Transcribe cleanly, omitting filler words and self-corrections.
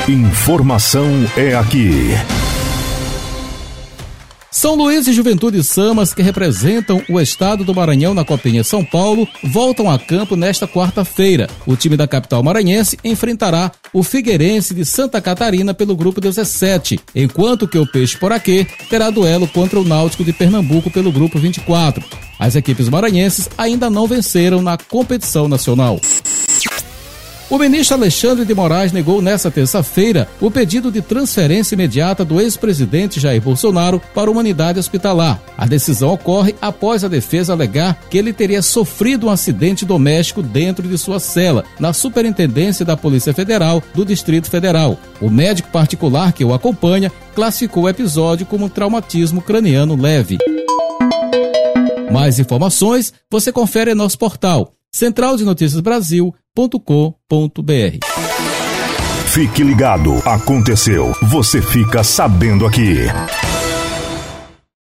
Informação é aqui. São Luís e Juventude Samas, que representam o estado do Maranhão na Copinha São Paulo, voltam a campo nesta quarta-feira. O time da capital maranhense enfrentará o Figueirense de Santa Catarina pelo grupo 17, enquanto que o Peixe Poraquê terá duelo contra o Náutico de Pernambuco pelo grupo 24. As equipes maranhenses ainda não venceram na competição nacional. O ministro Alexandre de Moraes negou nesta terça-feira o pedido de transferência imediata do ex-presidente Jair Bolsonaro para uma unidade hospitalar. A decisão ocorre após a defesa alegar que ele teria sofrido um acidente doméstico dentro de sua cela, na Superintendência da Polícia Federal do Distrito Federal. O médico particular que o acompanha classificou o episódio como um traumatismo craniano leve. Mais informações você confere em nosso portal centraldenoticiasbrasil.com.br. Fique ligado, aconteceu, você fica sabendo aqui.